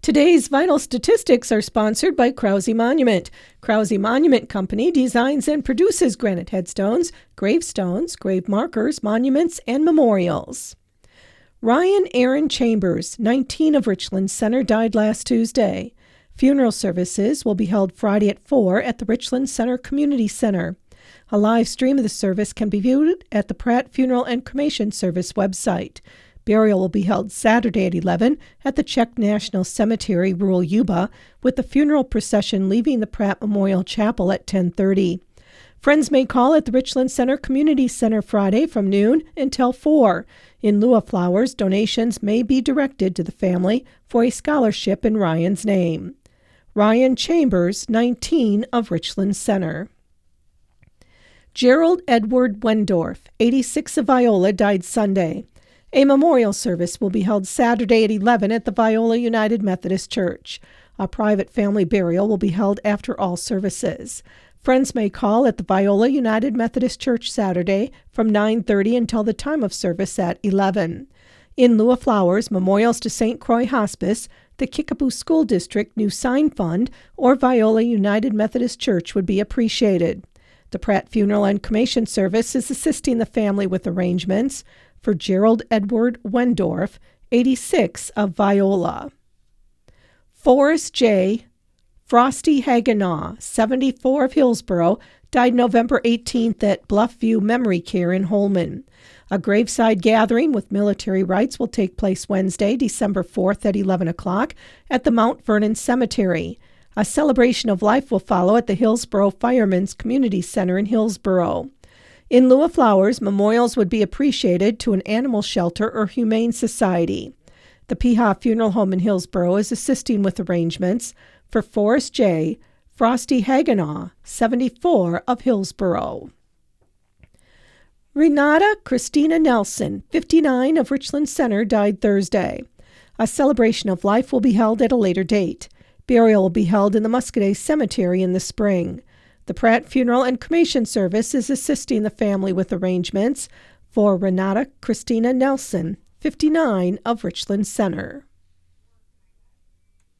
Today's vital statistics are sponsored by Krause Monument. Krause Monument Company designs and produces granite headstones, gravestones, grave markers, monuments, and memorials. Ryan Aaron Chambers, 19 of Richland Center, died last Tuesday. Funeral services will be held Friday at 4 at the Richland Center Community Center. A live stream of the service can be viewed at the Pratt Funeral and Cremation Service website. Burial will be held Saturday at 11 at the Czech National Cemetery, rural Yuba, with the funeral procession leaving the Pratt Memorial Chapel at 10:30. Friends may call at the Richland Center Community Center Friday from noon until 4. In lieu of flowers, donations may be directed to the family for a scholarship in Ryan's name. Ryan Chambers, 19 of Richland Center. Gerald Edward Wendorf, 86 of Viola, died Sunday. A memorial service will be held Saturday at 11 at the Viola United Methodist Church. A private family burial will be held after all services. Friends may call at the Viola United Methodist Church Saturday from 9:30 until the time of service at 11. In lieu of flowers, memorials to St. Croix Hospice, the Kickapoo School District New Sign Fund, or Viola United Methodist Church would be appreciated. The Pratt Funeral and Cremation Service is assisting the family with arrangements for Gerald Edward Wendorf, 86 of Viola. Forrest J. Frosty Hagenaw, 74 of Hillsborough, died November 18th at Bluffview Memory Care in Holman. A graveside gathering with military rites will take place Wednesday, December 4th at 11 o'clock at the Mount Vernon Cemetery. A celebration of life will follow at the Hillsborough Firemen's Community Center in Hillsborough. In lieu of flowers, memorials would be appreciated to an animal shelter or humane society. The Peha Funeral Home in Hillsborough is assisting with arrangements for Forrest J. Frosty Hagenaw, 74 of Hillsborough. Renata Christina Nelson, 59 of Richland Center, died Thursday. A celebration of life will be held at a later date. Burial will be held in the Muscadet Cemetery in the spring. The Pratt Funeral and Cremation Service is assisting the family with arrangements for Renata Christina Nelson, 59 of Richland Center.